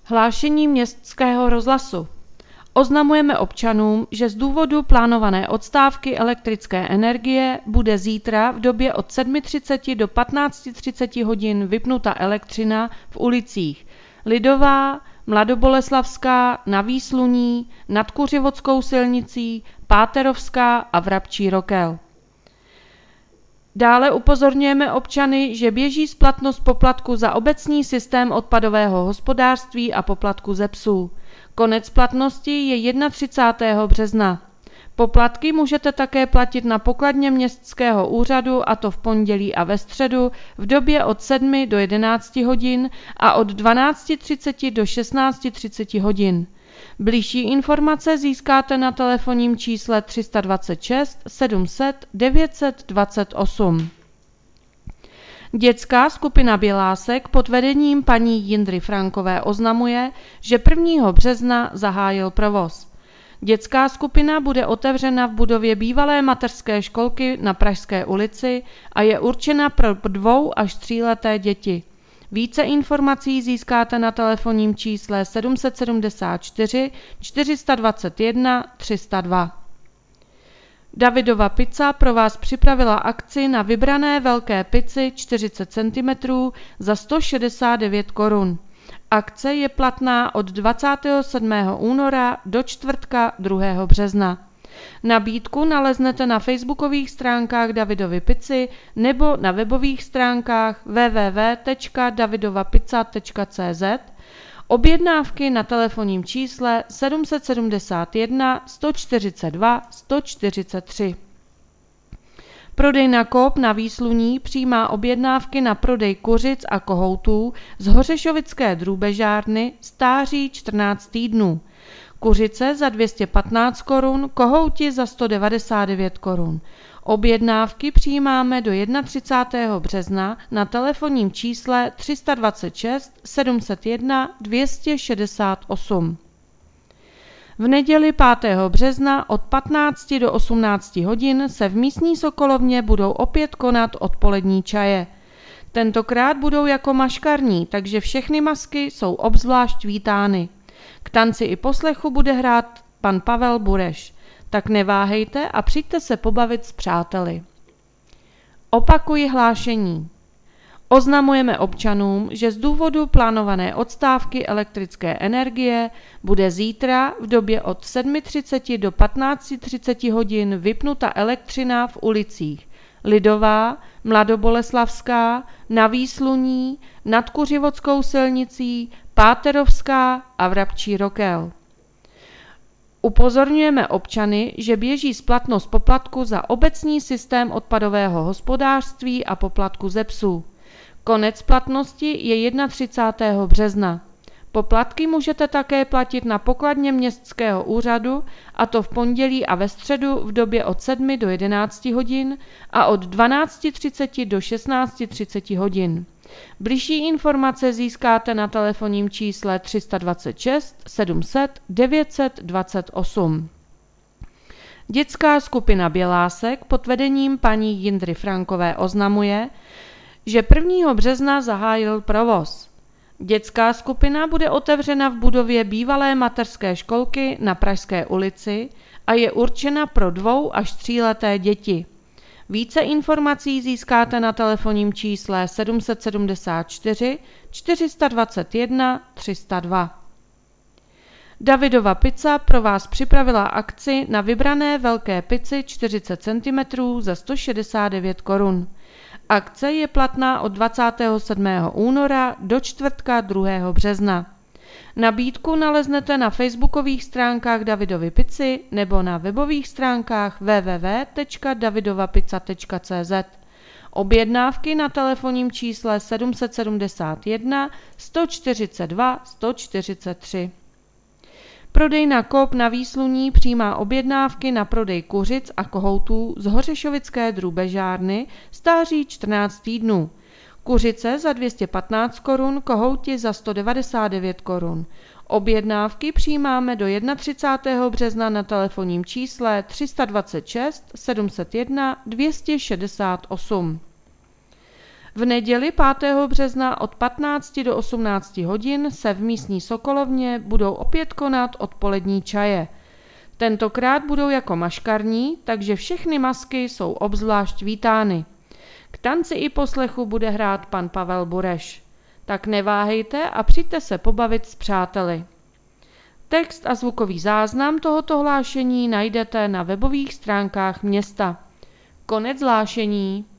Hlášení Městského rozhlasu. Oznamujeme občanům, že z důvodu plánované odstávky elektrické energie bude zítra v době od 7:30 do 15:30 hodin vypnuta elektřina v ulicích Lidová, Mladoboleslavská, Na Výsluní, nad Kuřivodskou silnicí, Páterovská a Vrabčí Rokel. Dále upozorňujeme občany, že běží splatnost poplatku za obecní systém odpadového hospodářství a poplatku ze psů. Konec platnosti je 31. března. Poplatky můžete také platit na pokladně Městského úřadu, a to v pondělí a ve středu v době od 7 do 11 hodin a od 12:30 do 16:30 hodin. Bližší informace získáte na telefonním čísle 326 700 928. Dětská skupina Bělásek pod vedením paní Jindry Frankové oznamuje, že 1. března zahájil provoz. Dětská skupina bude otevřena v budově bývalé mateřské školky na Pražské ulici a je určena pro 2- až 3leté děti. Více informací získáte na telefonním čísle 774 421 302. Davidova pizza pro vás připravila akci na vybrané velké pici 40 cm za 169 korun. Akce je platná od 27. února do čtvrtka 2. března. Nabídku naleznete na facebookových stránkách Davidovy pici nebo na webových stránkách www.davidovapizza.cz. Objednávky na telefonním čísle 771 142 143. Prodejna Coop na Výsluní přijímá objednávky na prodej kuřic a kohoutů z hořešovické drůbežárny stáří 14 týdnů. Kuřice za 215 korun, kohouti za 199 korun. Objednávky přijímáme do 31. března na telefonním čísle 326 701 268. V neděli 5. března od 15 do 18 hodin se v místní Sokolovně budou opět konat odpolední čaje. Tentokrát budou jako maškarní, takže všechny masky jsou obzvlášť vítány. K tanci i poslechu bude hrát pan Pavel Bureš. Tak neváhejte a přijďte se pobavit s přáteli. Opakuji hlášení. Oznamujeme občanům, že z důvodu plánované odstávky elektrické energie bude zítra v době od 7:30 do 15:30 hodin vypnuta elektřina v ulicích Lidová, Mladoboleslavská, Na Výsluní, nad Kuřivodskou silnicí, Páterovská a Vrabčí Rokel. Upozorňujeme občany, že běží splatnost poplatku za obecní systém odpadového hospodářství a poplatku ze psů. Konec platnosti je 31. března. Poplatky můžete také platit na pokladně Městského úřadu, a to v pondělí a ve středu v době od 7 do 11 hodin a od 12:30 do 16:30 hodin. Bližší informace získáte na telefonním čísle 326 700 928. Dětská skupina Bělásek pod vedením paní Jindry Frankové oznamuje, že 1. března zahájil provoz. Dětská skupina bude otevřena v budově bývalé mateřské školky na Pražské ulici a je určena pro 2- až 3leté děti. Více informací získáte na telefonním čísle 774 421 302. Davidova pizza pro vás připravila akci na vybrané velké pici 40 cm za 169 korun. Akce je platná od 27. února do čtvrtka 2. března. Nabídku naleznete na facebookových stránkách Davidovy pici nebo na webových stránkách www.davidovapizza.cz. Objednávky na telefonním čísle 771 142 143. Prodejna Coop na Výsluní přijímá objednávky na prodej kuřic a kohoutů z hořešovické drůbežárny stáří 14 týdnů. Kuřice za 215 korun, kohouti za 199 korun. Objednávky přijímáme do 31. března na telefonním čísle 326 701 268. V neděli 5. března od 15 do 18 hodin se v místní Sokolovně budou opět konat odpolední čaje. Tentokrát budou jako maškarní, takže všechny masky jsou obzvlášť vítány. K tanci i poslechu bude hrát pan Pavel Bureš. Tak neváhejte a přijďte se pobavit s přáteli. Text a zvukový záznam tohoto hlášení najdete na webových stránkách města. Konec hlášení.